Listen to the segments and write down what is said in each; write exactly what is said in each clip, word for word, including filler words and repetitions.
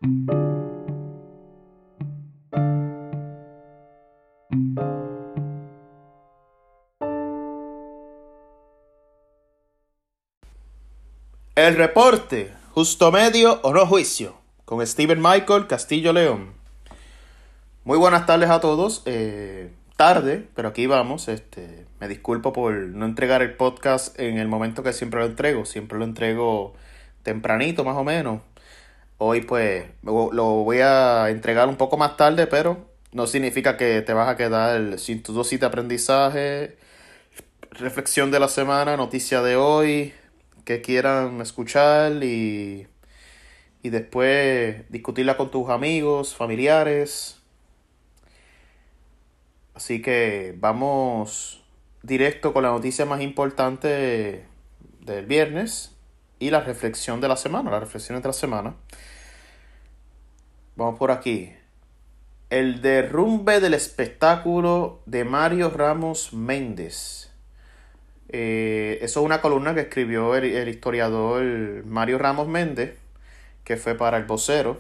El reporte, justo medio o no juicio, con Steven Michael Castillo León. Muy buenas tardes a todos, eh, tarde, pero aquí vamos. Este, me disculpo por no entregar el podcast en el momento que siempre lo entrego, siempre lo entrego tempranito más o menos. Hoy pues lo voy a entregar un poco más tarde, pero no significa que te vas a quedar sin tu dosis de aprendizaje, reflexión de la semana, noticia de hoy, que quieran escuchar y, y después discutirla con tus amigos, familiares. Así que vamos directo con la noticia más importante del viernes y la reflexión de la semana, las reflexiones de la semana. Vamos por aquí. El derrumbe del espectáculo de Mario Ramos Méndez. Eh, eso es una columna que escribió el, el historiador Mario Ramos Méndez, que fue para El Vocero,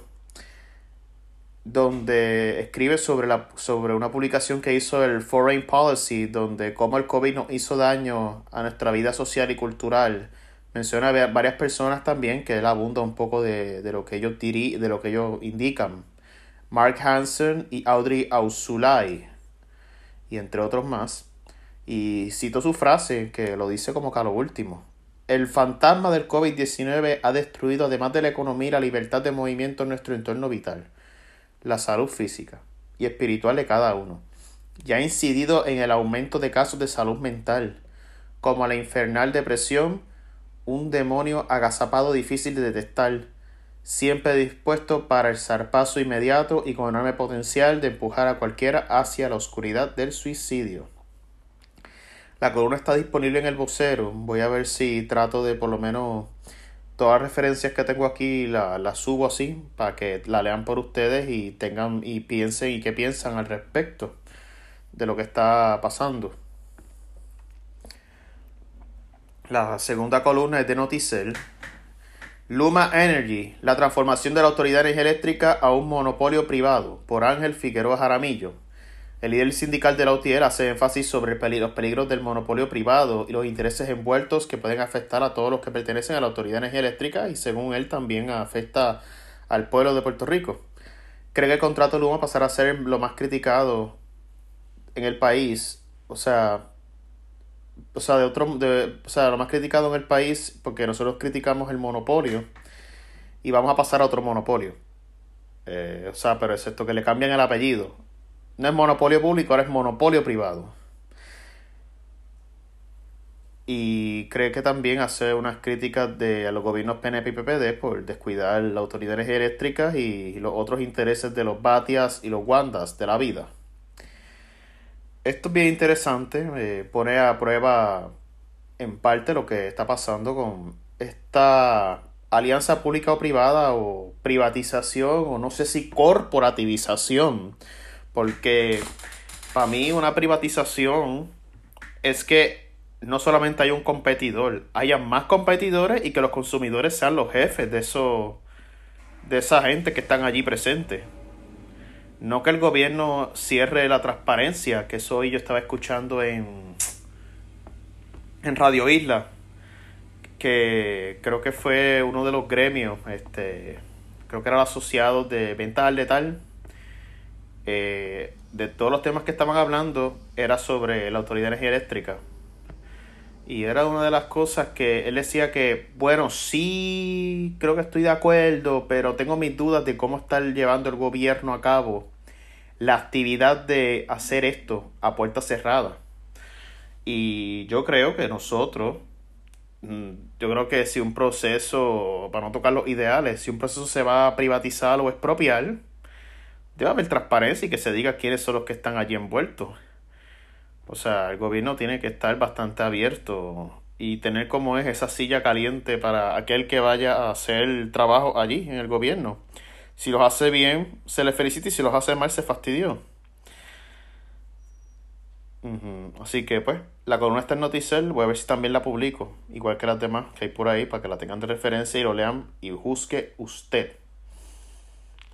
donde escribe sobre, la, sobre una publicación que hizo el Foreign Policy, donde cómo el COVID nos hizo daño a nuestra vida social y cultural. Menciona a varias personas también que él abunda un poco de, de, lo, que ellos diri, de lo que ellos indican. Mark Hansen y Audrey Azoulay, y entre otros más. Y cito su frase, que lo dice como que a lo último. El fantasma del COVID diecinueve ha destruido, además de la economía y la libertad de movimiento en nuestro entorno vital, la salud física y espiritual de cada uno, y ha incidido en el aumento de casos de salud mental, como la infernal depresión, un demonio agazapado difícil de detectar, siempre dispuesto para el zarpazo inmediato y con enorme potencial de empujar a cualquiera hacia la oscuridad del suicidio. La columna está disponible en El Vocero. Voy a ver si trato de por lo menos todas las referencias que tengo aquí las la subo así para que la lean por ustedes y tengan y piensen y qué piensan al respecto de lo que está pasando. La segunda columna es de Noticel. Luma Energy, la transformación de la Autoridad de Energía Eléctrica a un monopolio privado, por Ángel Figueroa Jaramillo. El líder sindical de la U T I E R hace énfasis sobre el peligro, los peligros del monopolio privado y los intereses envueltos que pueden afectar a todos los que pertenecen a la Autoridad de Energía Eléctrica y, según él, también afecta al pueblo de Puerto Rico. Cree que el contrato de Luma pasará a ser lo más criticado en el país, o sea, o sea, de otro, de, o sea, lo más criticado en el país porque nosotros criticamos el monopolio y vamos a pasar a otro monopolio. Eh, o sea, pero es esto que le cambian el apellido. No es monopolio público, ahora es monopolio privado. Y cree que también hace unas críticas de a los gobiernos P N P y P P D por descuidar la Autoridad de Energía Eléctrica y los otros intereses de los Batias y los Wandas de la vida. Esto es bien interesante, eh, pone a prueba en parte lo que está pasando con esta alianza pública o privada o privatización o no sé si corporativización. Porque para mí una privatización es que no solamente hay un competidor, haya más competidores y que los consumidores sean los jefes de eso, de esa gente que están allí presentes. No que el gobierno cierre la transparencia, que eso hoy yo estaba escuchando en, en Radio Isla, que creo que fue uno de los gremios, este, creo que era el asociado de ventas al letal. Eh, de todos los temas que estaban hablando era sobre la Autoridad de Energía Eléctrica y era una de las cosas que él decía que bueno, sí creo que estoy de acuerdo, pero tengo mis dudas de cómo está llevando el gobierno a cabo la actividad de hacer esto a puerta cerrada. Y yo creo que nosotros yo creo que si un proceso, para no tocar los ideales, si un proceso se va a privatizar o expropiar, debe haber transparencia y que se diga quiénes son los que están allí envueltos. O sea, el gobierno tiene que estar bastante abierto y tener como es esa silla caliente para aquel que vaya a hacer el trabajo allí en el gobierno. Si los hace bien, se le felicita y si los hace mal, se fastidió. Uh-huh. Así que pues, la columna está en Noticel, voy a ver si también la publico, igual que las demás que hay por ahí, para que la tengan de referencia y lo lean y juzgue usted.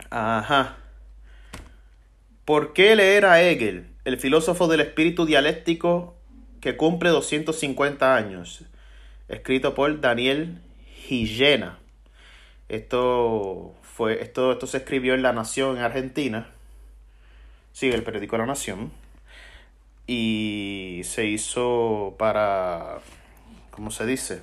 Ajá. ¿Por qué leer a Hegel, el filósofo del espíritu dialéctico que cumple doscientos cincuenta años? Escrito por Daniel Gillena. Esto fue, esto, esto se escribió en La Nación, en Argentina. Sí, el periódico La Nación. Y se hizo para, ¿cómo se dice?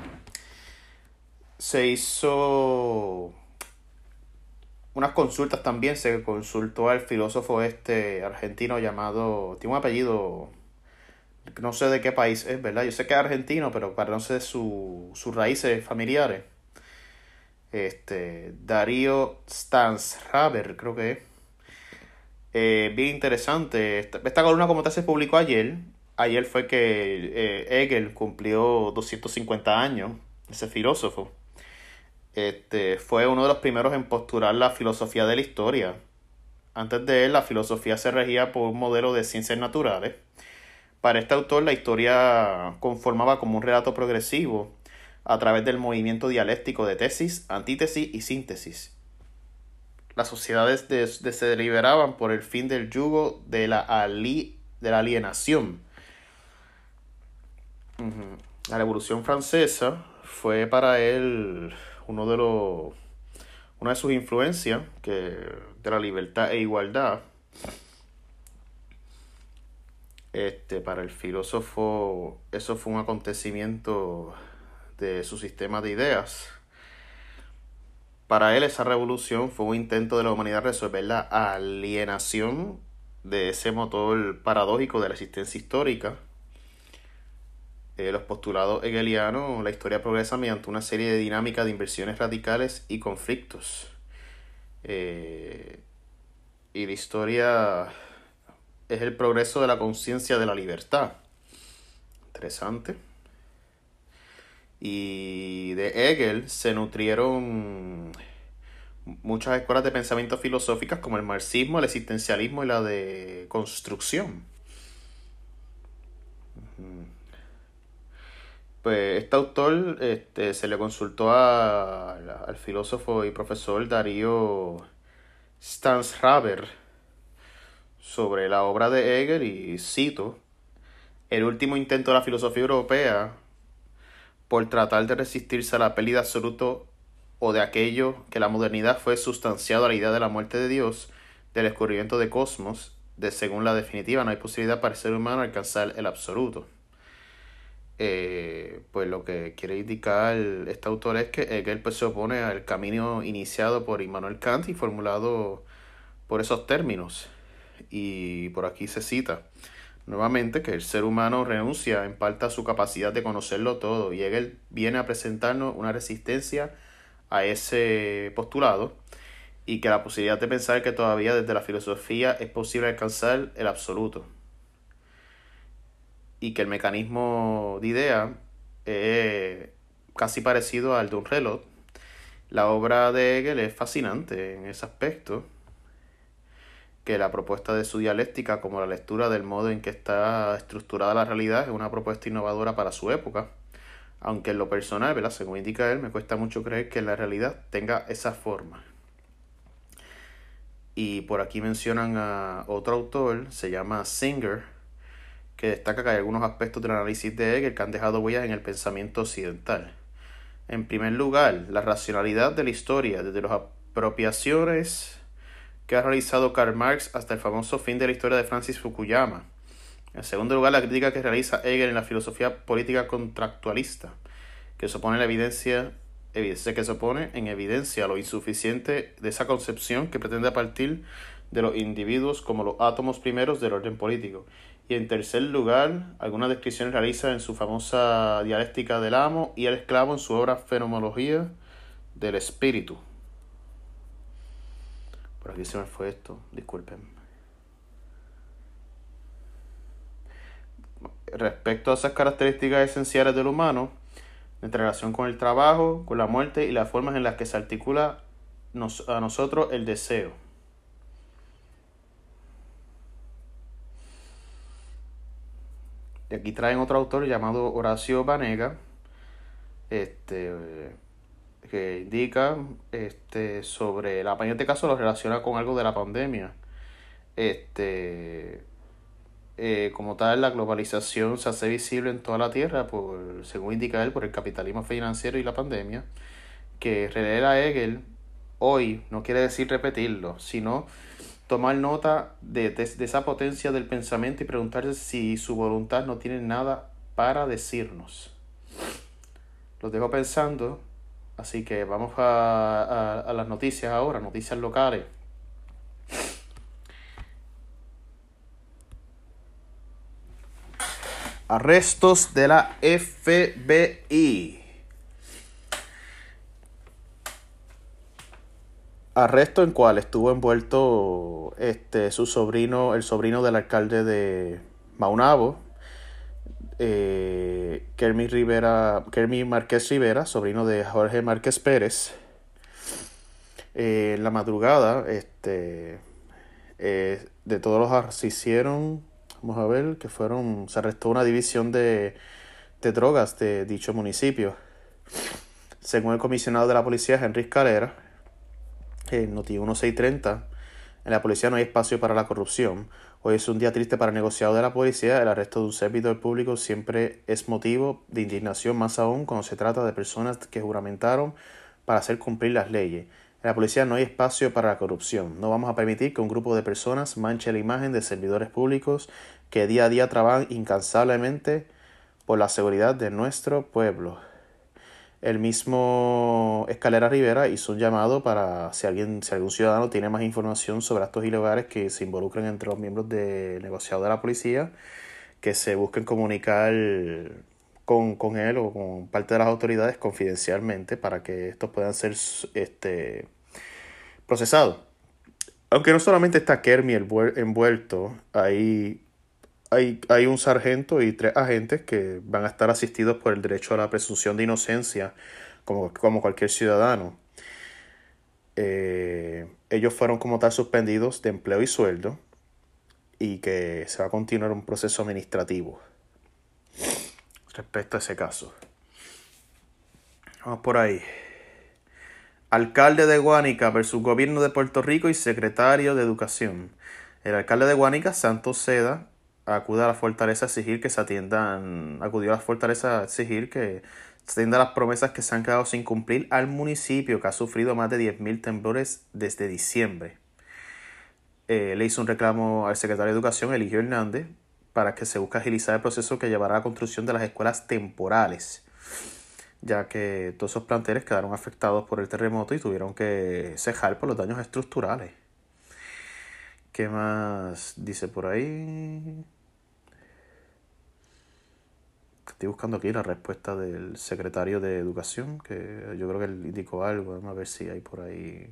Se hizo unas consultas también. Se consultó al filósofo este argentino llamado, tiene un apellido, no sé de qué país es, ¿verdad? Yo sé que es argentino, pero para no sé su, sus raíces familiares. Este, Darío Stanzhaber, creo que es. Eh, bien interesante. Esta, esta columna como tal se publicó ayer. Ayer fue que eh, Hegel cumplió doscientos cincuenta años, ese filósofo. Este, fue uno de los primeros en postular la filosofía de la historia. Antes de él, la filosofía se regía por un modelo de ciencias naturales. Para este autor, la historia conformaba como un relato progresivo a través del movimiento dialéctico de tesis, antítesis y síntesis. Las sociedades de, de se deliberaban por el fin del yugo de la, ali, de la alienación. Uh-huh. La Revolución Francesa fue para él uno de los, una de sus influencias, que, de la libertad e igualdad. Este, para el filósofo, eso fue un acontecimiento de su sistema de ideas. Para él, esa revolución fue un intento de la humanidad resolver la alienación de ese motor paradójico de la existencia histórica. Eh, los postulados hegelianos, la historia progresa mediante una serie de dinámicas de inversiones radicales y conflictos. Eh, y la historia es el progreso de la conciencia de la libertad. Interesante. Y de Hegel se nutrieron muchas escuelas de pensamiento filosóficas como el marxismo, el existencialismo y la de construcción. Pues este autor este, se le consultó a, a, al filósofo y profesor Darío Stanzhaber sobre la obra de Hegel y cito: el último intento de la filosofía europea por tratar de resistirse a la pérdida absoluta o de aquello que la modernidad fue sustanciado a la idea de la muerte de Dios, del descubrimiento de cosmos, de según la definitiva no hay posibilidad para el ser humano alcanzar el absoluto. Eh, pues lo que quiere indicar este autor es que Hegel pues, se opone al camino iniciado por Immanuel Kant y formulado por esos términos. Y por aquí se cita nuevamente que el ser humano renuncia en parte a su capacidad de conocerlo todo, y Hegel viene a presentarnos una resistencia a ese postulado y que la posibilidad de pensar que todavía desde la filosofía es posible alcanzar el absoluto y que el mecanismo de idea es casi parecido al de un reloj. La obra de Hegel es fascinante en ese aspecto, que la propuesta de su dialéctica, como la lectura del modo en que está estructurada la realidad, es una propuesta innovadora para su época, aunque en lo personal, ¿verdad?, según indica él, me cuesta mucho creer que la realidad tenga esa forma. Y por aquí mencionan a otro autor, se llama Singer, que destaca que hay algunos aspectos del análisis de Hegel que han dejado huellas en el pensamiento occidental. En primer lugar, la racionalidad de la historia, desde las apropiaciones que ha realizado Karl Marx hasta el famoso fin de la historia de Francis Fukuyama. En segundo lugar, la crítica que realiza Hegel en la filosofía política contractualista, que se pone en la evidencia, evidencia que se pone en evidencia lo insuficiente de esa concepción que pretende partir de los individuos como los átomos primeros del orden político. Y en tercer lugar, algunas descripciones realiza en su famosa dialéctica del amo y el esclavo en su obra Fenomenología del Espíritu. Por aquí se me fue esto, disculpen. Respecto a esas características esenciales del humano, en relación con el trabajo, con la muerte y las formas en las que se articula nos, a nosotros el deseo. Y aquí traen otro autor llamado Horacio Banega, este, que indica este, sobre, la, en este caso lo relaciona con algo de la pandemia. Este, eh, como tal, la globalización se hace visible en toda la Tierra, por, según indica él, por el capitalismo financiero y la pandemia, que revela Hegel hoy no quiere decir repetirlo, sino tomar nota de, de, de esa potencia del pensamiento y preguntarse si su voluntad no tiene nada para decirnos. Los dejo pensando, así que vamos a, a, a las noticias ahora, noticias locales. Arrestos de la F B I. Arresto en cual estuvo envuelto este su sobrino, el sobrino del alcalde de Maunabo, eh, Kermy Rivera, Kermy Márquez Rivera, sobrino de Jorge Márquez Pérez. Eh, en la madrugada, este, eh, de todos los se hicieron, vamos a ver, que fueron, se arrestó una división de, de drogas de dicho municipio. Según el comisionado de la policía, Henry Calera, en Noti uno seis treinta, en la policía no hay espacio para la corrupción. Hoy es un día triste para el negociado de la policía. El arresto de un servidor público siempre es motivo de indignación, más aún cuando se trata de personas que juramentaron para hacer cumplir las leyes. En la policía no hay espacio para la corrupción. No vamos a permitir que un grupo de personas manche la imagen de servidores públicos que día a día trabajan incansablemente por la seguridad de nuestro pueblo. El mismo Escalera Rivera hizo un llamado para si alguien, si algún ciudadano tiene más información sobre actos ilegales que se involucren entre los miembros del negociado de la policía, que se busquen comunicar con, con él o con parte de las autoridades confidencialmente para que estos puedan ser este, procesados. Aunque no solamente está Kermy envuelto, hay Hay, hay un sargento y tres agentes que van a estar asistidos por el derecho a la presunción de inocencia, como, como cualquier ciudadano. Eh, ellos fueron como tal suspendidos de empleo y sueldo y que se va a continuar un proceso administrativo respecto a ese caso. Vamos por ahí. Alcalde de Guánica versus Gobierno de Puerto Rico y Secretario de Educación. El alcalde de Guánica, Santos Seda, acude a la fortaleza a exigir que se atiendan, acudió a la fortaleza a exigir que se atiendan las promesas que se han quedado sin cumplir al municipio, que ha sufrido más de diez mil temblores desde diciembre. Eh, le hizo un reclamo al secretario de Educación, Eligio Hernández, para que se busque agilizar el proceso que llevará a la construcción de las escuelas temporales, ya que todos esos planteles quedaron afectados por el terremoto y tuvieron que cejar por los daños estructurales. ¿Qué más dice por ahí? Estoy buscando aquí la respuesta del secretario de Educación, que yo creo que él indicó algo. Vamos a ver si hay por ahí.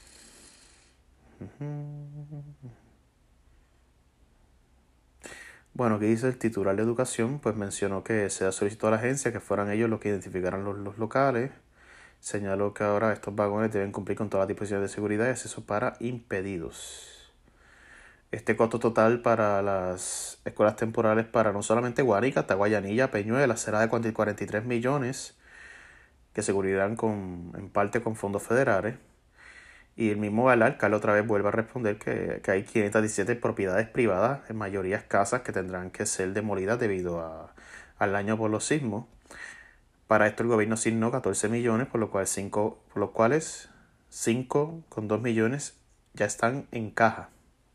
Bueno, ¿qué dice el titular de Educación? Pues mencionó que se ha solicitado a la agencia que fueran ellos los que identificaran los, los locales. Señaló que ahora estos vagones deben cumplir con todas las disposiciones de seguridad y acceso para impedidos. Este costo total para las escuelas temporales para no solamente Guánica, hasta Guayanilla, Peñuela, será de cuarenta y tres millones, que se cubrirán con, en parte con fondos federales. Y el mismo alcalde otra vez vuelve a responder que, que hay quinientas diecisiete propiedades privadas, en mayoría casas, que tendrán que ser demolidas debido a, al daño por los sismos. Para esto el gobierno asignó catorce millones, por lo cual cinco, por los cuales cinco con dos millones ya están en caja.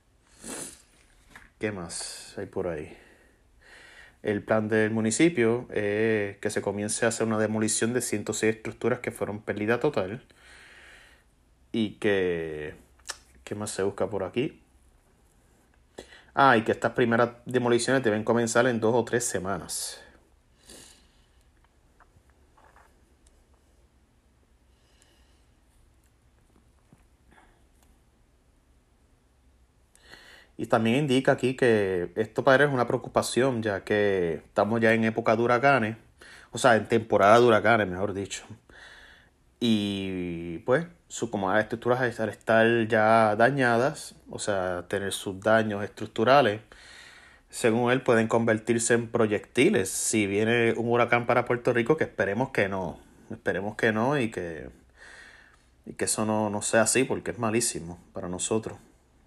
¿Qué más hay por ahí? El plan del municipio es eh, que se comience a hacer una demolición de ciento seis estructuras que fueron pérdida total. Y que... ¿Qué más se busca por aquí? Ah, y que estas primeras demoliciones deben comenzar en dos o tres semanas. Y también indica aquí que esto para él es una preocupación, ya que estamos ya en época de huracanes, o sea, en temporada de huracanes, mejor dicho. Y pues, su, como las estructuras al estar ya dañadas, o sea, tener sus daños estructurales, según él, pueden convertirse en proyectiles si viene un huracán para Puerto Rico, que esperemos que no, esperemos que no y que Y que eso no, no sea así porque es malísimo para nosotros.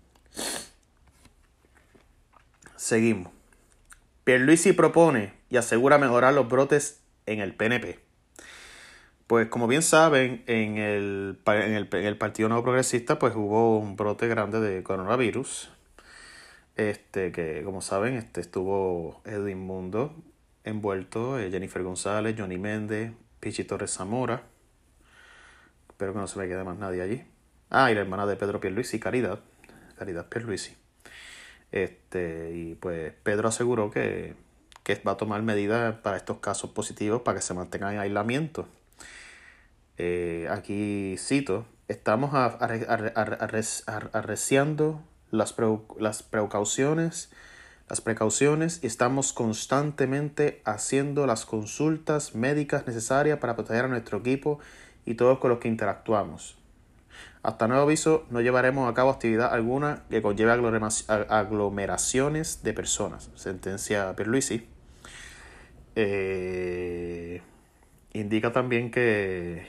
Seguimos. Pierluisi propone y asegura mejorar los brotes en el P N P. Pues como bien saben, en el, en el, en el Partido Nuevo Progresista pues hubo un brote grande de coronavirus. Este, que como saben, este, estuvo Edwin Mundo envuelto, eh, Jennifer González, Johnny Méndez, Pichi Torres Zamora. Espero que no se me quede más nadie allí. Ah, y la hermana de Pedro Pierluisi, Caridad. Caridad Pierluisi. Este, y pues Pedro aseguró que, que va a tomar medidas para estos casos positivos para que se mantengan en aislamiento. Eh, aquí cito, estamos arreciando las, pre, las precauciones, las precauciones y estamos constantemente haciendo las consultas médicas necesarias para proteger a nuestro equipo y todos con los que interactuamos. Hasta nuevo aviso, no llevaremos a cabo actividad alguna que conlleve aglomeraciones de personas. Sentencia Pierluisi. Eh, indica también que,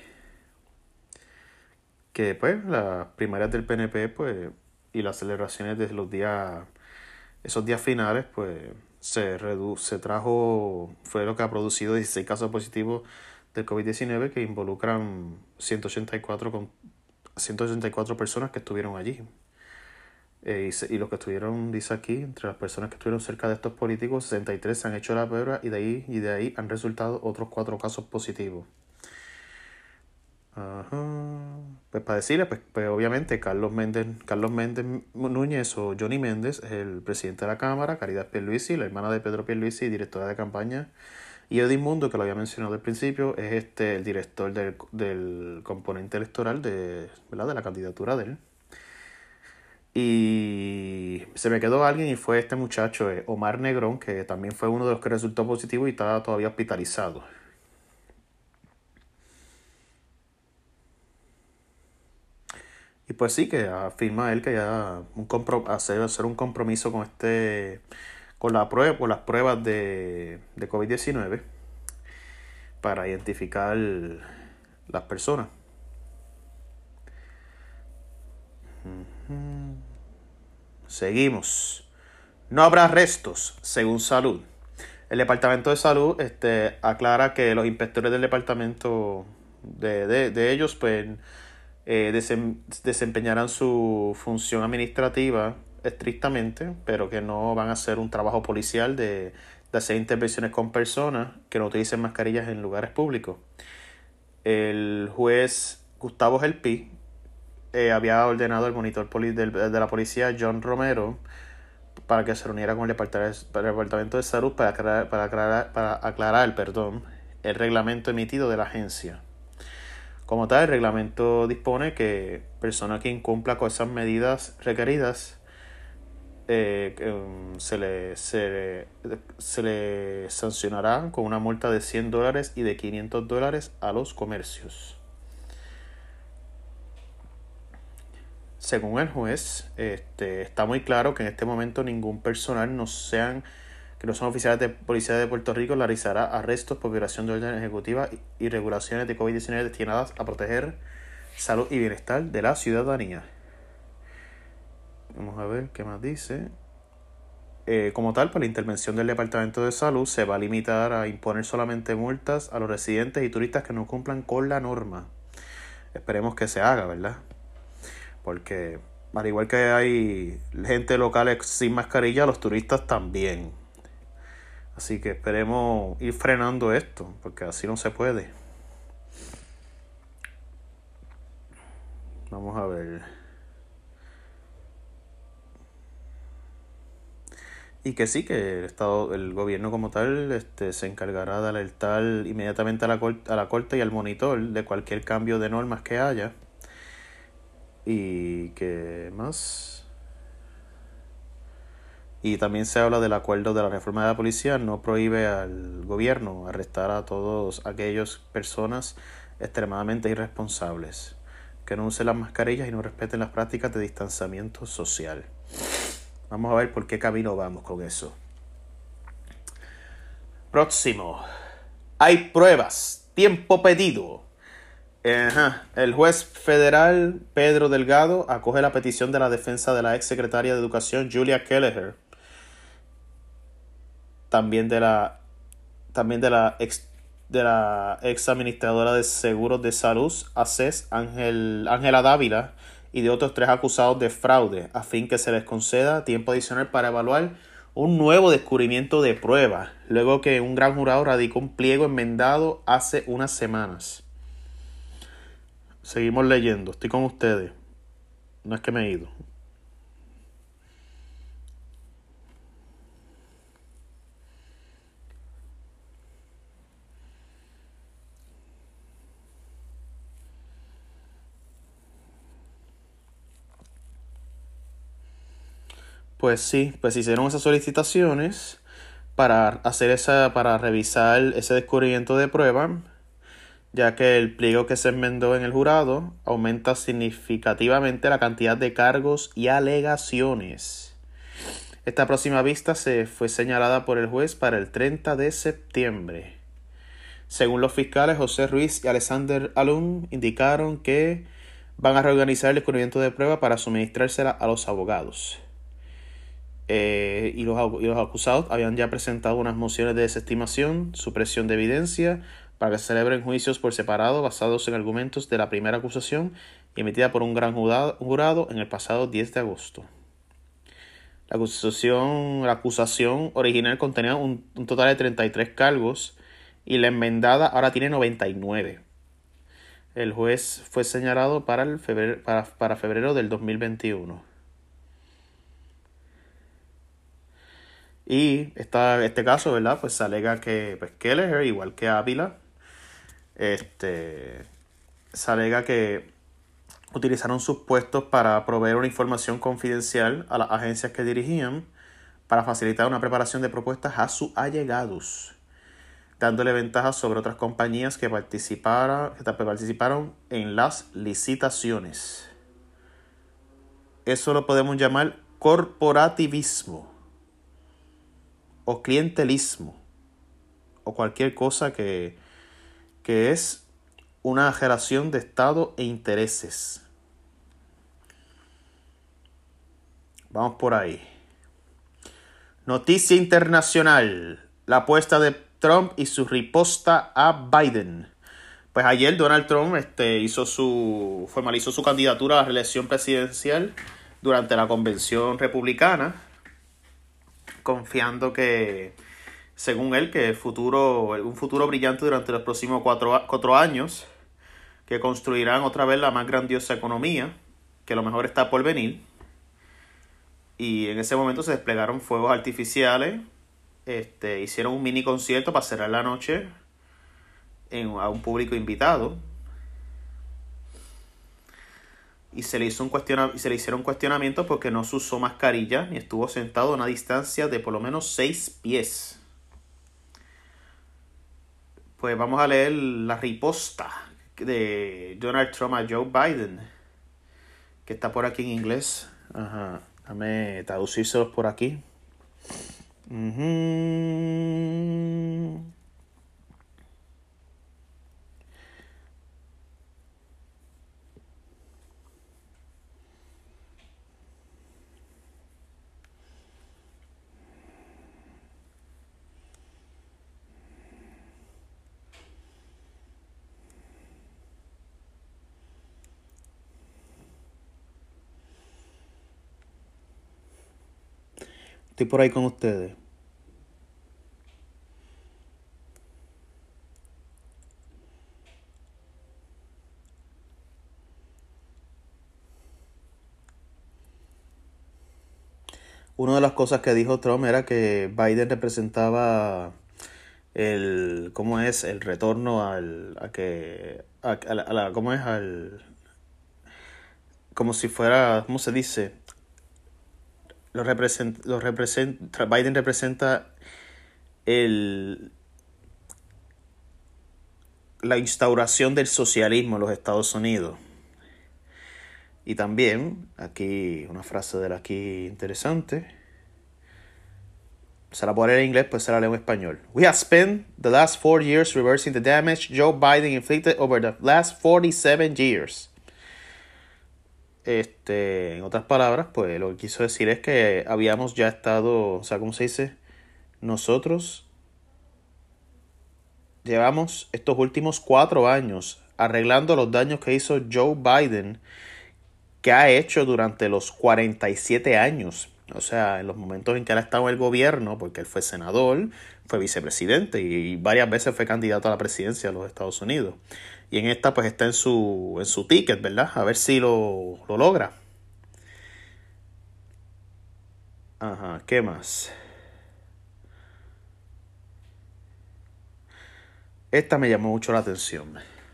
que pues, las primarias del P N P pues, y las celebraciones de los días, esos días finales, pues se, redu se trajo, fue lo que ha producido dieciséis casos positivos del COVID diecinueve que involucran ciento ochenta y cuatro con ciento ochenta y cuatro personas que estuvieron allí. Eh, y, se, y los que estuvieron, dice aquí, entre las personas que estuvieron cerca de estos políticos, sesenta y tres se han hecho la prueba y de ahí, y de ahí han resultado otros cuatro casos positivos. Ajá. Pues para decirles, pues, pues obviamente Carlos Méndez, Carlos Méndez Núñez o Johnny Méndez es el presidente de la Cámara, Caridad Pierluisi, la hermana de Pedro Pierluisi y directora de campaña. Y Edwin Mundo, que lo había mencionado al principio, es este el director del, del componente electoral de, ¿verdad? de la candidatura de él. Y se me quedó alguien y fue este muchacho, eh, Omar Negrón, que también fue uno de los que resultó positivo y está todavía hospitalizado. Y pues sí, que afirma él que ya un compro hacer, hacer un compromiso con este con la prueba, con las pruebas de, de COVID diecinueve para identificar las personas. Uh-huh. Seguimos. No habrá arrestos, según Salud. El Departamento de Salud este, aclara que los inspectores del departamento de, de, de ellos pues, eh, desem, desempeñarán su función administrativa estrictamente, pero que no van a hacer un trabajo policial de, de hacer intervenciones con personas que no utilicen mascarillas en lugares públicos. El juez Gustavo Gelpi eh, había ordenado al monitor poli de, de la policía John Romero para que se reuniera con el Departamento de Salud para aclarar, para aclarar, para aclarar perdón, el reglamento emitido de la agencia. Como tal, el reglamento dispone que persona que incumpla con esas medidas requeridas eh, um, se, le, se, se le sancionará con una multa de cien dólares y de quinientos dólares a los comercios. Según el juez, este, está muy claro que en este momento ningún personal no sean, que no son oficiales de policía de Puerto Rico realizará arrestos por violación de órdenes ejecutivas y regulaciones de COVID diecinueve destinadas a proteger salud y bienestar de la ciudadanía. Vamos a ver qué más dice. Eh, como tal, por la intervención del Departamento de Salud se va a limitar a imponer solamente multas a los residentes y turistas que no cumplan con la norma. Esperemos que se haga, ¿verdad? Porque al igual que hay gente local sin mascarilla, los turistas también. Así que esperemos ir frenando esto, porque así no se puede. Vamos a ver. Y que sí, que el Estado, el gobierno como tal, este, se encargará de alertar inmediatamente a la, a la corte y al monitor de cualquier cambio de normas que haya. Y que más. Y también se habla del acuerdo de la reforma de la policía, no prohíbe al gobierno arrestar a todas aquellas personas extremadamente irresponsables, que no usen las mascarillas y no respeten las prácticas de distanciamiento social. Vamos a ver por qué camino vamos con eso. Próximo. Hay pruebas. Tiempo pedido. Ajá. El juez federal Pedro Delgado acoge la petición de la defensa de la ex secretaria de Educación Julia Kelleher, también de la también de la ex de la ex administradora de seguros de salud A C E S Ángel, Ángela Dávila, y de otros tres acusados de fraude, a fin que se les conceda tiempo adicional para evaluar un nuevo descubrimiento de pruebas, luego que un gran jurado radicó un pliego enmendado hace unas semanas. Seguimos leyendo, estoy con ustedes. No es que me he ido. Pues sí, pues hicieron esas solicitaciones para hacer esa, para revisar ese descubrimiento de prueba, ya que el pliego que se enmendó en el jurado aumenta significativamente la cantidad de cargos y alegaciones. Esta próxima vista se fue señalada por el juez para el treinta de septiembre. Según los fiscales José Ruiz y Alexander Alum, indicaron que van a reorganizar el descubrimiento de prueba para suministrársela a los abogados. Eh, y, los, y los acusados habían ya presentado unas mociones de desestimación, supresión de evidencia, para que se celebren juicios por separado basados en argumentos de la primera acusación emitida por un gran jurado, jurado en el pasado diez de agosto. La acusación, la acusación original contenía un, un total de treinta y tres cargos y la enmendada ahora tiene noventa y nueve. El juez fue señalado para, el febrero, para, para febrero del dos mil veintiuno. Y esta, este caso, ¿verdad? Pues se alega que pues, Kelleher, igual que Ávila, este, se alega que utilizaron sus puestos para proveer una información confidencial a las agencias que dirigían para facilitar una preparación de propuestas a sus allegados, dándole ventajas sobre otras compañías que participaron, que participaron en las licitaciones. Eso lo podemos llamar corporativismo o clientelismo o cualquier cosa que, que es una relación de Estado e intereses. Vamos por ahí. Noticia internacional. La apuesta de Trump y su riposta a Biden. Pues ayer Donald Trump este, hizo su, formalizó su candidatura a la reelección presidencial durante la convención republicana, confiando que, según él, que el futuro, un futuro brillante durante los próximos cuatro, cuatro años, que construirán otra vez la más grandiosa economía, que lo mejor está por venir. Y en ese momento se desplegaron fuegos artificiales, este, hicieron un mini concierto para cerrar la noche en, a un público invitado. Y se le hizo un cuestiona- y se le hicieron cuestionamientos porque no se usó mascarilla ni estuvo sentado a una distancia de por lo menos seis pies. Pues vamos a leer la riposta de Donald Trump a Joe Biden, que está por aquí en inglés. Ajá, déjame traducírselos por aquí. Uh-huh. Estoy por ahí con ustedes. Una de las cosas que dijo Trump era que Biden representaba el, ¿cómo es? El retorno al, a que, a, a la, a la- ¿cómo es? Al, como si fuera, ¿cómo se dice? Lo represent, lo represent, Biden representa el, la instauración del socialismo en los Estados Unidos. Y también, aquí una frase de la aquí interesante, Se la puedo leer en inglés, pues se la leo en español. We have spent the last four years reversing the damage Joe Biden inflicted over the last forty-seven years. Este, en otras palabras, pues lo que quiso decir es que habíamos ya estado, o sea, ¿cómo se dice? Nosotros llevamos estos últimos cuatro años arreglando los daños que hizo Joe Biden, que ha hecho durante los cuarenta y siete años. O sea, en los momentos en que él ha estado en el gobierno, porque él fue senador, fue vicepresidente y varias veces fue candidato a la presidencia de los Estados Unidos. Y en esta pues está en su, en su ticket, ¿verdad? A ver si lo, lo logra. Ajá, ¿qué más? Esta me llamó mucho la atención.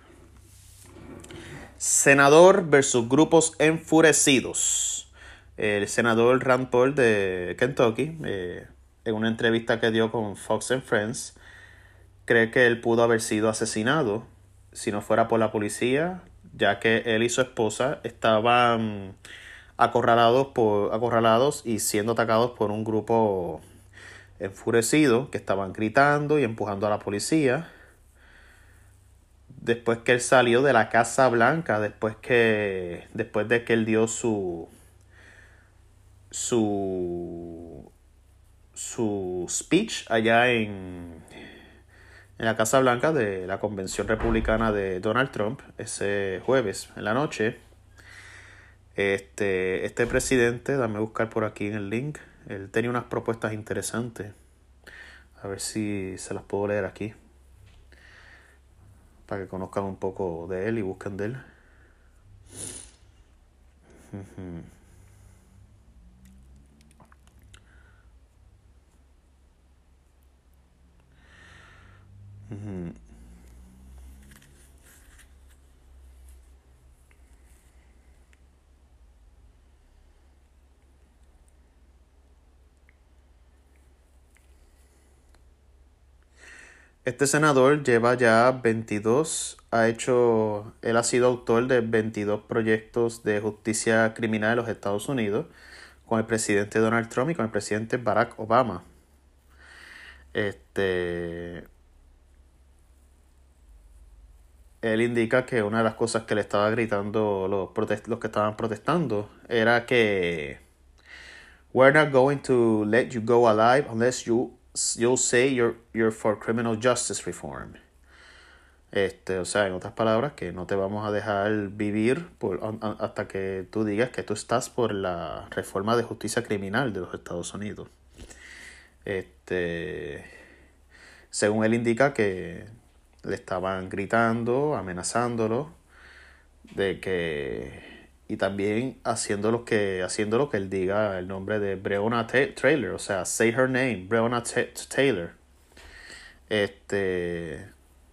Senador versus grupos enfurecidos. El senador Rand Paul de Kentucky, eh, en una entrevista que dio con Fox and Friends, cree que él pudo haber sido asesinado si no fuera por la policía, ya que él y su esposa estaban acorralados, por, acorralados y siendo atacados por un grupo enfurecido que estaban gritando y empujando a la policía. Después que él salió de la Casa Blanca, después que después de que él dio su su su speech allá en en la Casa Blanca de la convención republicana de Donald Trump ese jueves en la noche. Este, este presidente, dame buscar por aquí en el link, él tenía unas propuestas interesantes. A ver si se las puedo leer aquí, para que conozcan un poco de él y busquen de él. Uh-huh. Uh-huh. Este senador lleva ya veintidós, ha hecho, él ha sido autor de veintidós proyectos de justicia criminal en los Estados Unidos con el presidente Donald Trump y con el presidente Barack Obama. Este, él indica que una de las cosas que le estaba gritando los, protest- los que estaban protestando era que we're not going to let you go alive unless you you'll say you're, you're for criminal justice reform. Este, o sea, en otras palabras, que no te vamos a dejar vivir por, a, hasta que tú digas que tú estás por la reforma de justicia criminal de los Estados Unidos. Este, según él indica que le estaban gritando, amenazándolo, de que y también haciendo lo que haciendo lo que él diga el nombre de Breonna Taylor, o sea, say her name, Breonna Taylor. Este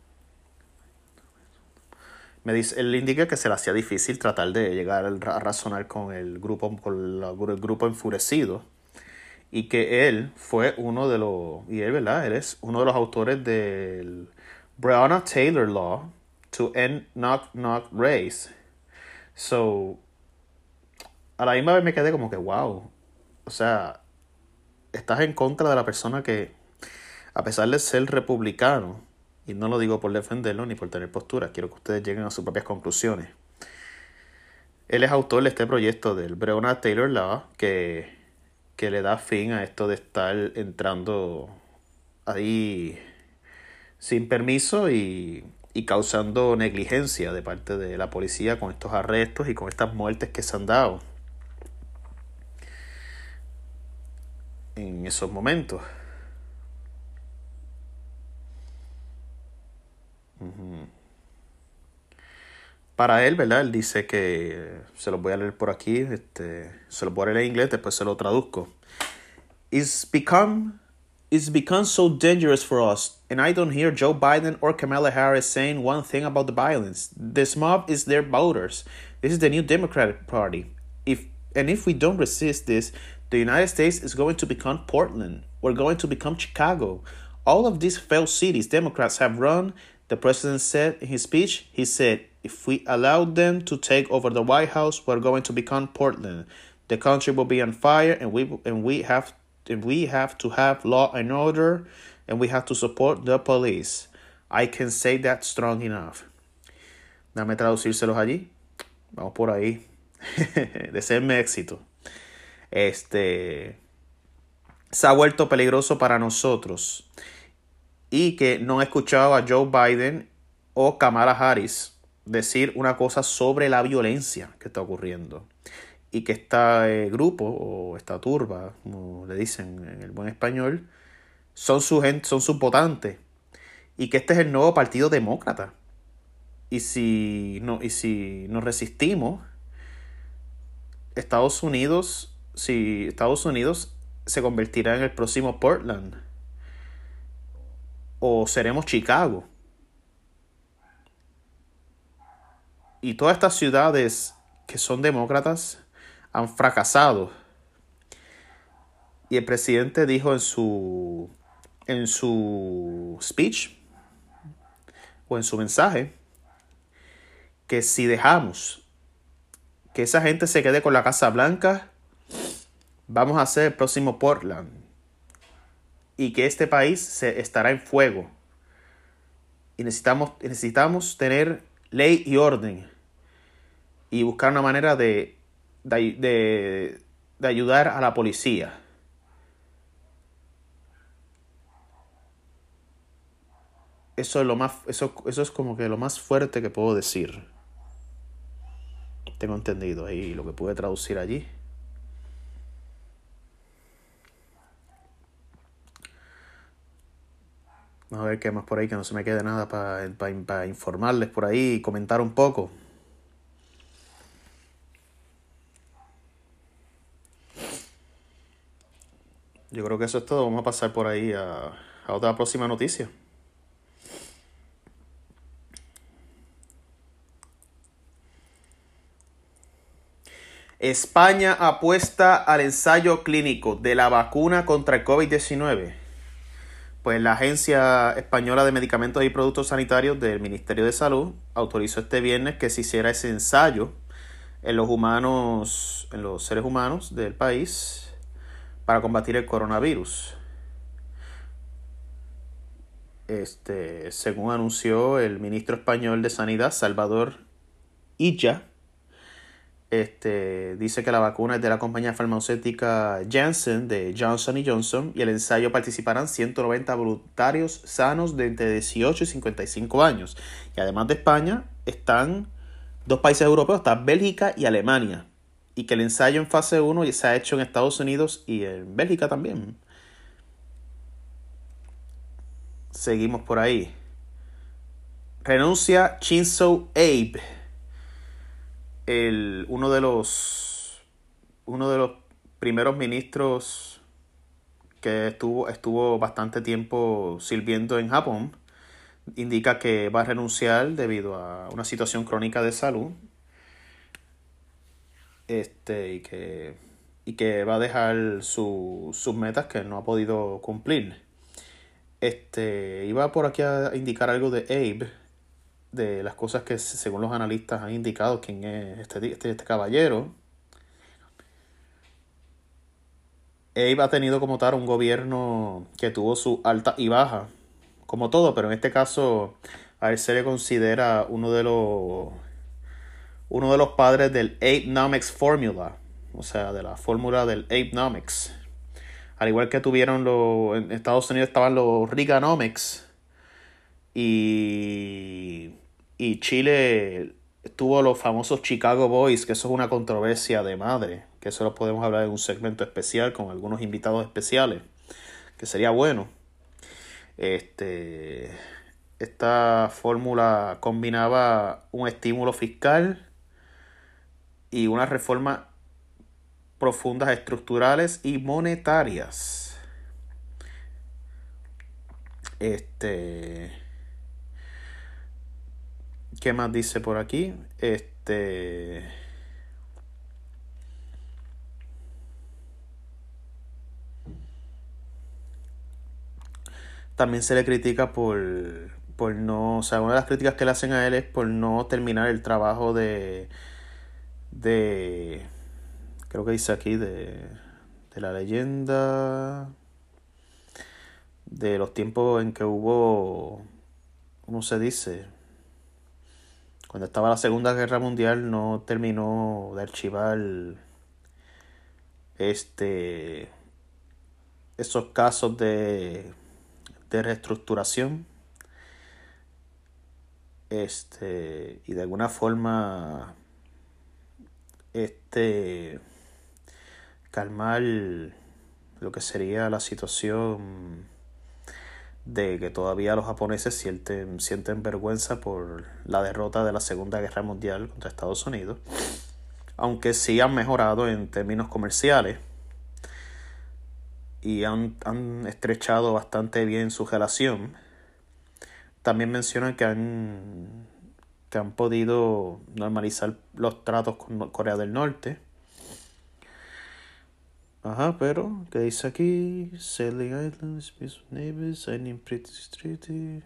me dice, él indica que se le hacía difícil tratar de llegar a razonar con el grupo con la, el grupo enfurecido y que él fue uno de los y él, ¿verdad? Él es uno de los autores del Breonna Taylor Law to end knock knock race. So, a la misma vez me quedé como que, wow, o sea, estás en contra de la persona que, a pesar de ser republicano, y no lo digo por defenderlo ni por tener postura, quiero que ustedes lleguen a sus propias conclusiones. Él es autor de este proyecto del Breonna Taylor Law, que, que le da fin a esto de estar entrando ahí sin permiso y... y causando negligencia de parte de la policía con estos arrestos y con estas muertes que se han dado en esos momentos. Uh-huh. Para él, ¿verdad? Él dice que, se los voy a leer por aquí, este, se los voy a leer en inglés, después se lo traduzco. It's become... It's become so dangerous for us, and I don't hear Joe Biden or Kamala Harris saying one thing about the violence. This mob is their voters. This is the new Democratic Party. If and if we don't resist this, the United States is going to become Portland. We're going to become Chicago. All of these failed cities Democrats have run, the president said in his speech, he said, if we allow them to take over the White House, we're going to become Portland. The country will be on fire, and we and we have and we have to have law and order, and we have to support the police. I can say that strong enough. Dame traducírselos allí. Vamos por ahí. Deseenme éxito. Este se ha vuelto peligroso para nosotros. Y que no he escuchado a Joe Biden o Kamala Harris decir una cosa sobre la violencia que está ocurriendo. Y que este grupo, o esta turba, como le dicen en el buen español, son sus son sus votantes. Y que este es el nuevo partido demócrata. Y si, no, y si nos resistimos, Estados Unidos, si Estados Unidos se convertirá en el próximo Portland. O seremos Chicago. Y todas estas ciudades que son demócratas han fracasado. Y el presidente dijo en su en su speech o en su mensaje que si dejamos que esa gente se quede con la Casa Blanca, vamos a ser el próximo Portland. Y que este país se estará en fuego. Y necesitamos, necesitamos tener ley y orden. Y buscar una manera de, de, de, de ayudar a la policía. Eso es lo más, eso, eso es como que lo más fuerte que puedo decir. Tengo entendido ahí lo que pude traducir allí. Vamos a ver qué más por ahí, que no se me quede nada para pa, pa informarles por ahí y comentar un poco. Yo creo que eso es todo. Vamos a pasar por ahí a, a otra próxima noticia. España apuesta al ensayo clínico de la vacuna contra el COVID diecinueve. Pues la Agencia Española de Medicamentos y Productos Sanitarios del Ministerio de Salud autorizó este viernes que se hiciera ese ensayo en los humanos, en los seres humanos del país para combatir el coronavirus. Este, según anunció el ministro español de Sanidad, Salvador Illa, Este, dice que la vacuna es de la compañía farmacéutica Janssen de Johnson y Johnson y el ensayo participarán ciento noventa voluntarios sanos de entre dieciocho y cincuenta y cinco años. Y además de España están dos países europeos, están Bélgica y Alemania. Y que el ensayo en fase uno se ha hecho en Estados Unidos y en Bélgica también. Seguimos por ahí. Renuncia Shinzo Abe. El, uno de los uno de los primeros ministros que estuvo, estuvo bastante tiempo sirviendo en Japón, indica que va a renunciar debido a una situación crónica de salud, este y que y que va a dejar su, sus metas que no ha podido cumplir. Este iba por aquí a indicar algo de Abe, de las cosas que según los analistas han indicado quién es este, este, este caballero. Abe ha tenido como tal un gobierno que tuvo su alta y baja, como todo, pero en este caso a él se le considera uno de los uno de los padres del Abenomics Formula, o sea, de la fórmula del Abenomics. Al igual que tuvieron los, en Estados Unidos estaban los Reaganomics, y Y Chile tuvo los famosos Chicago Boys, que eso es una controversia de madre, que eso lo podemos hablar en un segmento especial con algunos invitados especiales, que sería bueno. Este, esta fórmula combinaba un estímulo fiscal y unas reformas profundas estructurales y monetarias. Este... ¿Qué más dice por aquí? Este... También se le critica por, por no... O sea, una de las críticas que le hacen a él es por no terminar el trabajo de... de creo que dice aquí de... de la leyenda de los tiempos en que hubo, ¿cómo se dice? Cuando estaba la Segunda Guerra Mundial no terminó de archivar este esos casos de, de reestructuración este y de alguna forma este calmar lo que sería la situación de que todavía los japoneses sienten, sienten vergüenza por la derrota de la Segunda Guerra Mundial contra Estados Unidos, aunque sí han mejorado en términos comerciales y han, han estrechado bastante bien su relación. También mencionan que han, que han podido normalizar los tratos con Corea del Norte. Ajá, pero, ¿qué dice aquí? Sailing Islands, peace with neighbors, signing British treaty.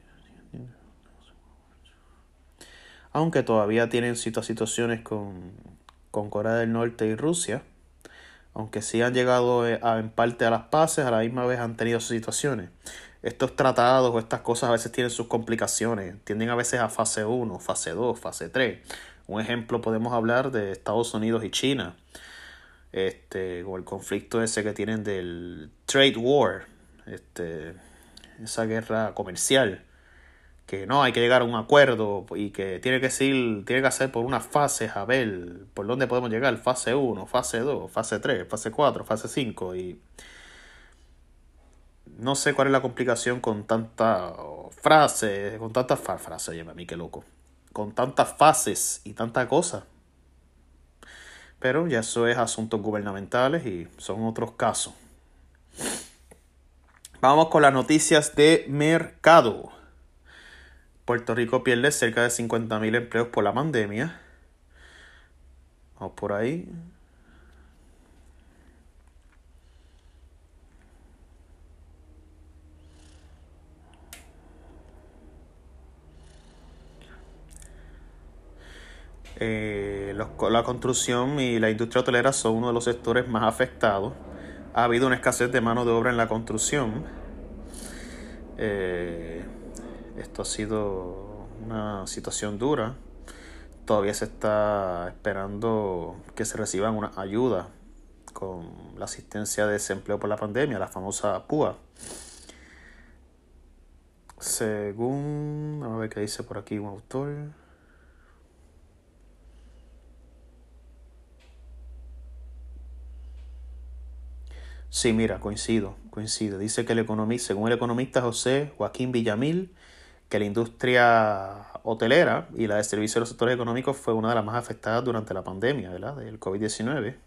Aunque todavía tienen ciertas situaciones con, con Corea del Norte y Rusia. Aunque sí han llegado a, en parte a las paces, a la misma vez han tenido sus situaciones. Estos tratados o estas cosas a veces tienen sus complicaciones. Tienden a veces a fase uno, fase dos, fase tres. Un ejemplo podemos hablar de Estados Unidos y China. Este, o el conflicto ese que tienen del trade war, este, esa guerra comercial, que no hay que llegar a un acuerdo y que tiene que ser, tiene que hacer por unas fases a ver por dónde podemos llegar, fase uno, fase dos, fase tres, fase cuatro, fase cinco, y no sé cuál es la complicación con tanta frase, con tantas frases, oye, a mí qué loco, con tantas fases y tanta cosa. Pero ya eso es asuntos gubernamentales y son otros casos. Vamos con las noticias de mercado. Puerto Rico pierde cerca de cincuenta mil empleos por la pandemia. Vamos por ahí. Eh, los, la construcción y la industria hotelera son uno de los sectores más afectados. Ha habido una escasez de mano de obra en la construcción. Eh, esto ha sido una situación dura. Todavía se está esperando que se reciban una ayuda con la asistencia de desempleo por la pandemia, la famosa P U A. Según, vamos a ver qué dice por aquí un autor. Sí, mira, coincido, coincido. Dice que el economista, según el economista José Joaquín Villamil, que la industria hotelera y la de servicios de los sectores económicos fue una de las más afectadas durante la pandemia, ¿verdad?, del covid diecinueve.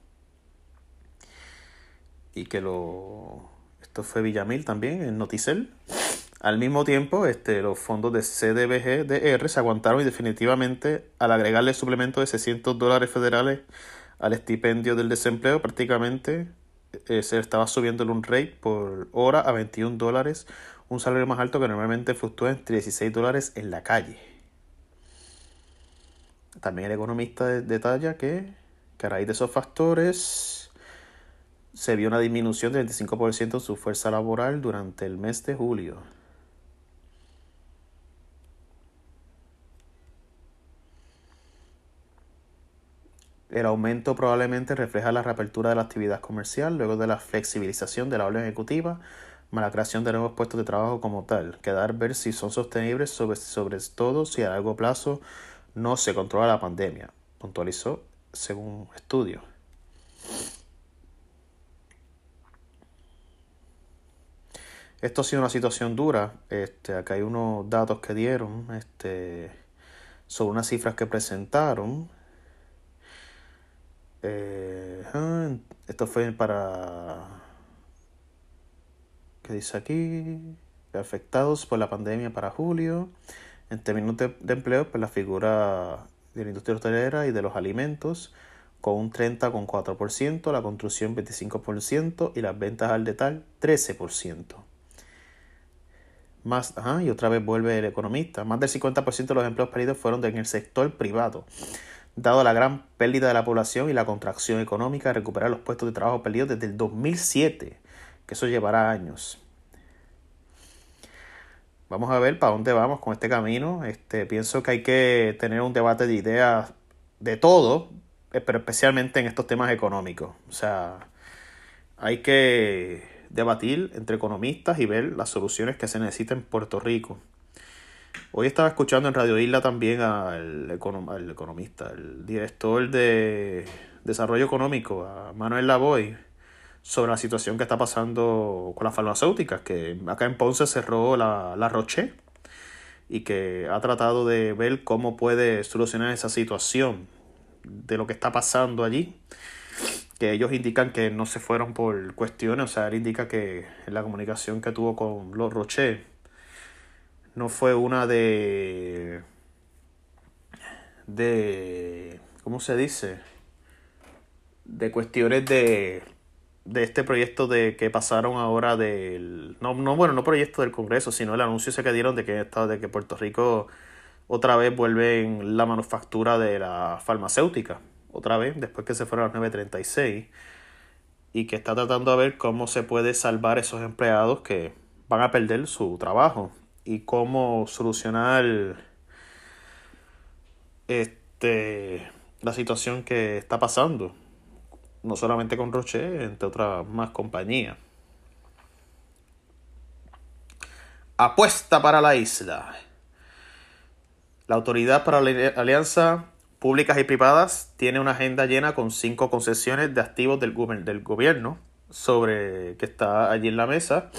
Y que lo... Esto fue Villamil también en Noticel. Al mismo tiempo, este, los fondos de C D B G D R se aguantaron y definitivamente al agregarle el suplemento de seiscientos dólares federales al estipendio del desempleo, prácticamente eh, se estaba subiendo el un rate por hora a veintiún dólares, un salario más alto que normalmente fluctúa entre dieciséis dólares en la calle. También el economista detalla que, que a raíz de esos factores se vio una disminución del veinticinco por ciento en su fuerza laboral durante el mes de julio. El aumento probablemente refleja la reapertura de la actividad comercial luego de la flexibilización de la orden ejecutiva, más la creación de nuevos puestos de trabajo como tal. Quedar ver si son sostenibles, sobre, sobre todo si a largo plazo no se controla la pandemia, puntualizó según estudios. Esto ha sido una situación dura. Este, acá hay unos datos que dieron este, sobre unas cifras que presentaron. Eh, esto fue para... ¿Qué dice aquí? Afectados por la pandemia para julio. En términos de, de empleo, pues la figura de la industria hotelera y de los alimentos con un treinta coma cuatro por ciento, la construcción veinticinco por ciento y las ventas al detalle trece por ciento. Más, ajá, y otra vez vuelve el economista. Más del cincuenta por ciento de los empleos perdidos fueron en el sector privado, dado la gran pérdida de la población y la contracción económica, recuperar los puestos de trabajo perdidos desde el dos mil siete, que eso llevará años. Vamos a ver para dónde vamos con este camino. Este, pienso que hay que tener un debate de ideas de todo, pero especialmente en estos temas económicos. O sea, hay que debatir entre economistas y ver las soluciones que se necesitan en Puerto Rico. Hoy estaba escuchando en Radio Isla también al, econom- al economista, el director de Desarrollo Económico, a Manuel Lavoy, sobre la situación que está pasando con las farmacéuticas, que acá en Ponce cerró la, la Roche y que ha tratado de ver cómo puede solucionar esa situación de lo que está pasando allí, que ellos indican que no se fueron por cuestiones, o sea, él indica que en la comunicación que tuvo con los Roche no fue una de de ¿cómo se dice? De cuestiones de de este proyecto de que pasaron ahora del no no bueno, no proyecto del Congreso, sino el anuncio ese que dieron de que de que Puerto Rico otra vez vuelve en la manufactura de la farmacéutica, otra vez después que se fueron a las nueve treinta y seis, y que está tratando de ver cómo se puede salvar esos empleados que van a perder su trabajo y cómo solucionar este la situación que está pasando, no solamente con Roche, entre otras más compañías. Apuesta para la isla. La Autoridad para la Alianza Públicas y Privadas tiene una agenda llena con cinco concesiones de activos del, gu- del gobierno sobre que está allí en la mesa.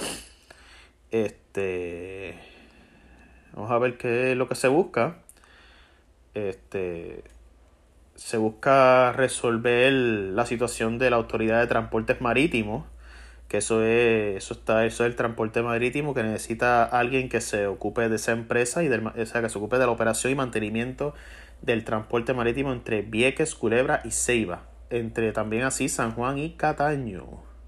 Este, vamos a ver qué es lo que se busca. Este, se busca resolver la situación de la Autoridad de Transportes Marítimos, que eso es, eso está, eso es el transporte marítimo, que necesita alguien que se ocupe de esa empresa y del, o sea, que se ocupe de la operación y mantenimiento del transporte marítimo entre Vieques, Culebra y Ceiba, entre también así San Juan y Cataño.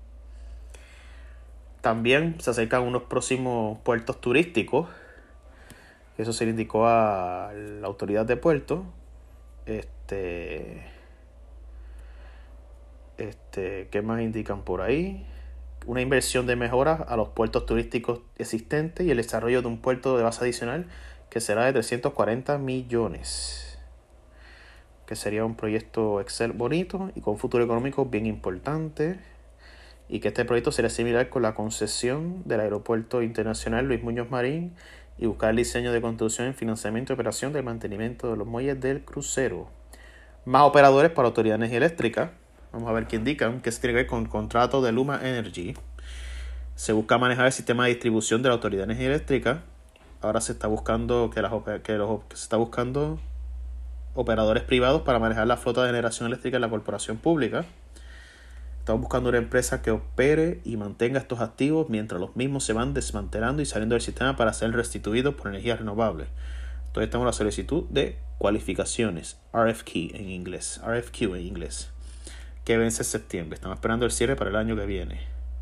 También se acercan unos próximos puertos turísticos, eso se le indicó a la autoridad de puertos. Este, este, ¿qué más indican por ahí? Una inversión de mejoras a los puertos turísticos existentes y el desarrollo de un puerto de base adicional que será de trescientos cuarenta millones, que sería un proyecto Excel bonito y con un futuro económico bien importante, y que este proyecto sería similar con la concesión del Aeropuerto Internacional Luis Muñoz Marín y buscar el diseño de construcción, financiamiento y operación del mantenimiento de los muelles del crucero. Más operadores para la Autoridad de Energía Eléctrica. Vamos a ver qué indican, que se tiene que ver con el contrato de Luma Energy. Se busca manejar el sistema de distribución de la Autoridad de Energía Eléctrica. Ahora se está buscando que, las, que, los, que se está buscando operadores privados para manejar la flota de generación eléctrica en la corporación pública. Estamos buscando una empresa que opere y mantenga estos activos mientras los mismos se van desmantelando y saliendo del sistema para ser restituidos por energías renovables. Entonces tenemos la solicitud de cualificaciones, R F Q en inglés, R F Q en inglés, que vence en septiembre. Estamos esperando el cierre para el año que viene.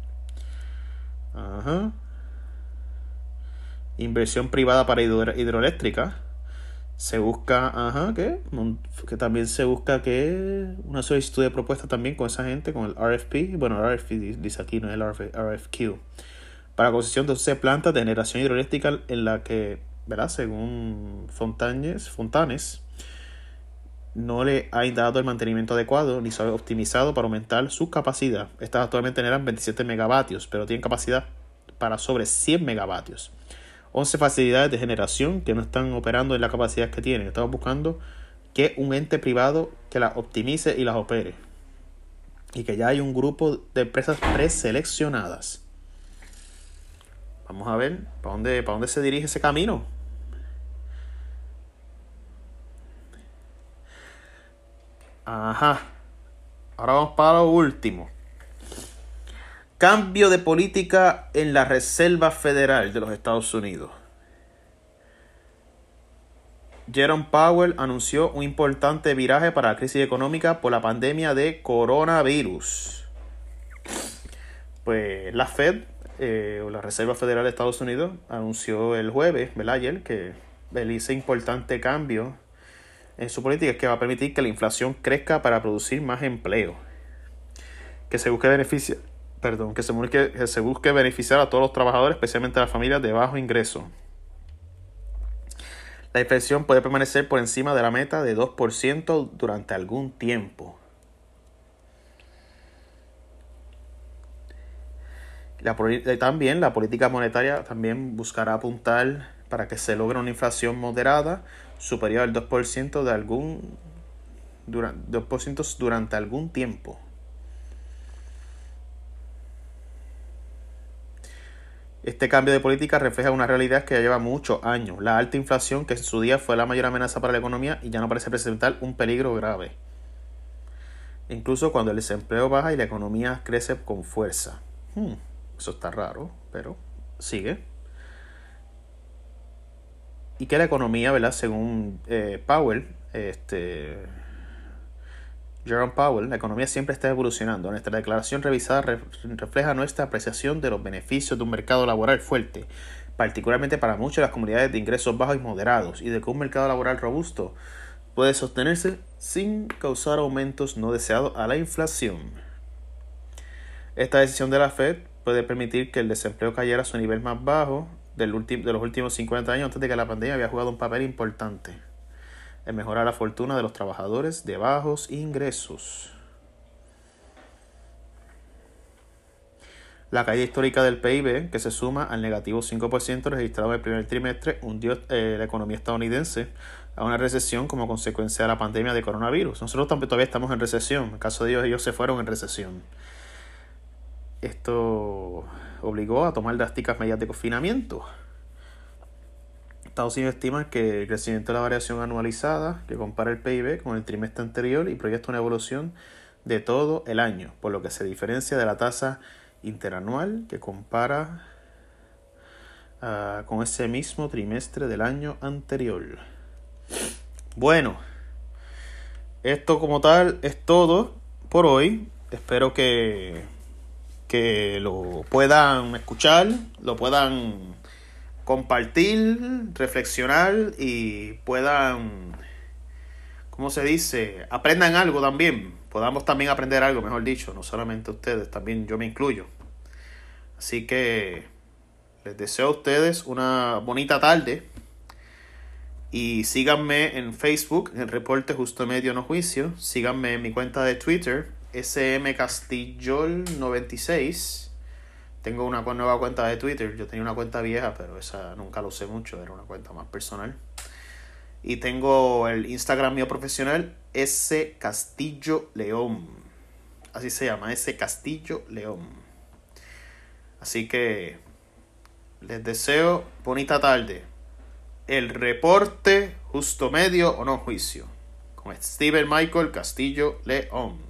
Ajá. Inversión privada para hidro- hidroeléctrica. Se busca, ajá, ¿qué? Que también se busca que una solicitud de propuesta también con esa gente, con el R F P. Bueno, el R F P dice aquí, no es el R F Q. Para concesión de doce plantas de generación hidroeléctrica en la que, ¿verdad? Según Fontanes, Fontanes, no le ha dado el mantenimiento adecuado ni se ha optimizado para aumentar su capacidad. Estas actualmente generan veintisiete megavatios, pero tienen capacidad para sobre cien megavatios. once facilidades de generación que no están operando en la capacidad que tienen. Estamos buscando que un ente privado que las optimice y las opere. Y que ya hay un grupo de empresas preseleccionadas. Vamos a ver para dónde, para dónde se dirige ese camino. Ajá. Ahora vamos para lo último. Cambio de política en la Reserva Federal de los Estados Unidos. Jerome Powell anunció un importante viraje para la crisis económica por la pandemia de coronavirus. Pues la Fed, eh, o la Reserva Federal de Estados Unidos, anunció el jueves, ¿verdad? Ayer, que él hizo importante cambio en su política es que va a permitir que la inflación crezca para producir más empleo. Que se busque beneficiar, perdón, que se busque, que se busque beneficiar a todos los trabajadores, especialmente a las familias de bajo ingreso. La inflación puede permanecer por encima de la meta de dos por ciento durante algún tiempo. La, también la política monetaria también buscará apuntar para que se logre una inflación moderada superior al dos por ciento de algún durante, dos por ciento durante algún tiempo. Este cambio de política refleja una realidad que ya lleva muchos años. La alta inflación, que en su día fue la mayor amenaza para la economía, y ya no parece presentar un peligro grave. Incluso cuando el desempleo baja y la economía crece con fuerza. Hmm, eso está raro, pero sigue. Y que la economía, ¿verdad? Según eh, Powell, este... Jerome Powell, la economía siempre está evolucionando. Nuestra declaración revisada re- refleja nuestra apreciación de los beneficios de un mercado laboral fuerte, particularmente para muchas de las comunidades de ingresos bajos y moderados, y de que un mercado laboral robusto puede sostenerse sin causar aumentos no deseados a la inflación. Esta decisión de la Fed puede permitir que el desempleo cayera a su nivel más bajo del ulti- de los últimos cincuenta años, antes de que la pandemia había jugado un papel importante en mejorar la fortuna de los trabajadores de bajos ingresos. La caída histórica del P I B, que se suma al negativo cinco por ciento registrado en el primer trimestre, hundió eh, la economía estadounidense a una recesión como consecuencia de la pandemia de coronavirus. Nosotros todavía estamos en recesión. En el caso de ellos, ellos se fueron en recesión. Esto obligó a tomar drásticas medidas de confinamiento. Estados Unidos estima que el crecimiento de la variación anualizada, que compara el P I B con el trimestre anterior y proyecta una evolución de todo el año, por lo que se diferencia de la tasa interanual que compara uh, con ese mismo trimestre del año anterior. Bueno, esto como tal es todo por hoy. Espero que, que lo puedan escuchar, lo puedan compartir, reflexionar y puedan, ¿cómo se dice? Aprendan algo también. Podamos también aprender algo, mejor dicho. No solamente ustedes, también yo me incluyo. Así que les deseo a ustedes una bonita tarde. Y síganme en Facebook, en Reporte Justo Medio No Juicio. Síganme en mi cuenta de Twitter, S M Castillol noventa y seis. Tengo una nueva cuenta de Twitter. Yo tenía una cuenta vieja, pero esa nunca lo usé mucho. Era una cuenta más personal. Y tengo el Instagram mío profesional, S Castillo León. Así se llama, S Castillo León. Así que les deseo bonita tarde. El Reporte Justo Medio o No Juicio. Con Steven Michael Castillo León.